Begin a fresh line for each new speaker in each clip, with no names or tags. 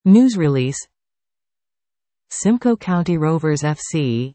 News release. Simcoe County Rovers FC.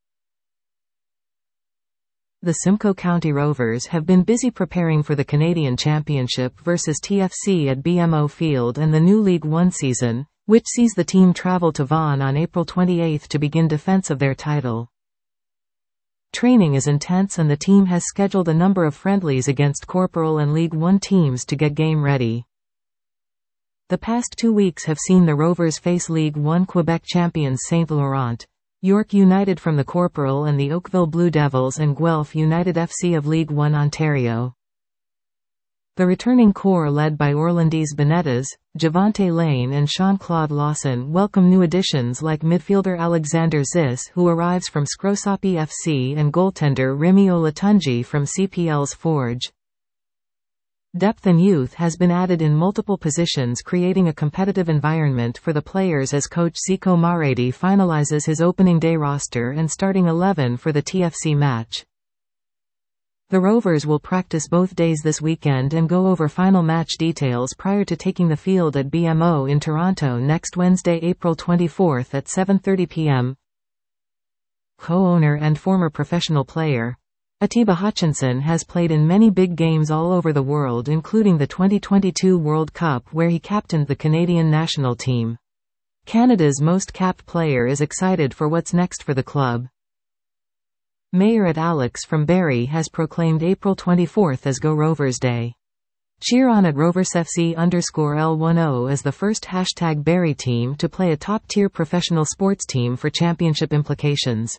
The Simcoe County Rovers have been busy preparing for the Canadian Championship versus TFC at BMO Field and the new League One season, which sees the team travel to Vaughan on April 28 to begin defense of their title. Training is intense and the team has scheduled a number of friendlies against Corporal and League One teams to get game ready. The past 2 weeks have seen the Rovers face League One Quebec champions Saint Laurent, York United from the Corporal and the Oakville Blue Devils and Guelph United FC of League One Ontario. The returning core led by Orlandis Benetas, Javante Lane and Jean-Claude Lawson welcome new additions like midfielder Alexander Ziss, who arrives from Scrosapi FC, and goaltender Remy Olatunji from CPL's Forge. Depth and youth has been added in multiple positions, creating a competitive environment for the players as coach Zico Maredi finalizes his opening day roster and starting 11 for the TFC match. The Rovers will practice both days this weekend and go over final match details prior to taking the field at BMO in Toronto next Wednesday, April 24 at 7:30 p.m. Co-owner and former professional player Atiba Hutchinson has played in many big games all over the world, including the 2022 World Cup where he captained the Canadian national team. Canada's most capped player is excited for what's next for the club. Mayor at Alex from Barrie has proclaimed April 24 as Go Rovers Day. Cheer on at RoversFC_L10 as the first #Barrie team to play a top-tier professional sports team for championship implications.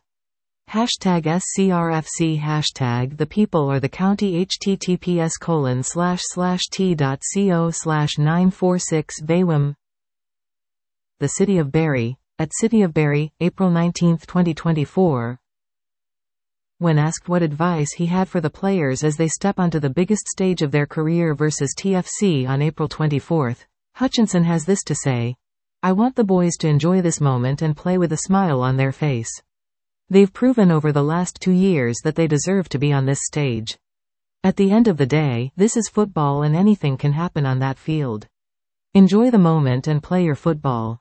#SCRFC #The People or the County https://t.co/946 VAWIM. The City of Barrie, at City of Barrie, April 19, 2024. When asked what advice he had for the players as they step onto the biggest stage of their career versus TFC on April 24, Hutchinson has this to say: "I want the boys to enjoy this moment and play with a smile on their face. They've proven over the last 2 years that they deserve to be on this stage. At the end of the day, this is football and anything can happen on that field. Enjoy the moment and play your football."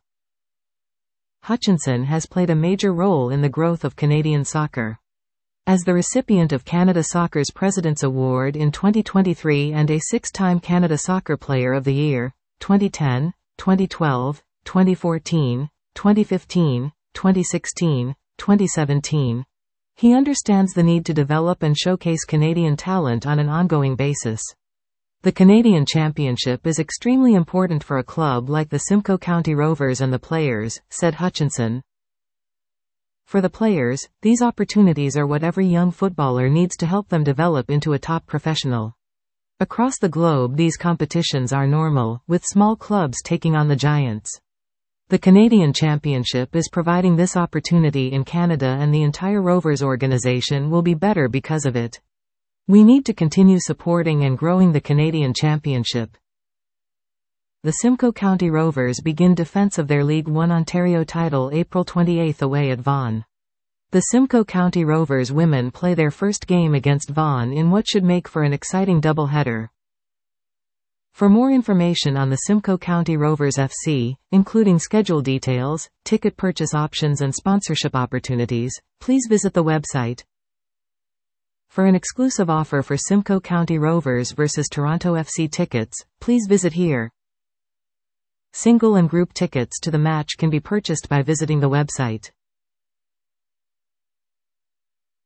Hutchinson has played a major role in the growth of Canadian soccer. As the recipient of Canada Soccer's President's Award in 2023 and a 6-time Canada Soccer Player of the Year, 2010, 2012, 2014, 2015, 2016, 2017. He understands the need to develop and showcase Canadian talent on an ongoing basis. The Canadian Championship is extremely important for a club like the Simcoe County Rovers and the players, said Hutchinson. For the players, these opportunities are what every young footballer needs to help them develop into a top professional. Across the globe, these competitions are normal, with small clubs taking on the giants. The Canadian Championship is providing this opportunity in Canada, and the entire Rovers organization will be better because of it. We need to continue supporting and growing the Canadian Championship. The Simcoe County Rovers begin defense of their League One Ontario title April 28 away at Vaughan. The Simcoe County Rovers women play their first game against Vaughan in what should make for an exciting doubleheader. For more information on the Simcoe County Rovers FC, including schedule details, ticket purchase options and sponsorship opportunities, please visit the website. For an exclusive offer for Simcoe County Rovers vs Toronto FC tickets, please visit here. Single and group tickets to the match can be purchased by visiting the website.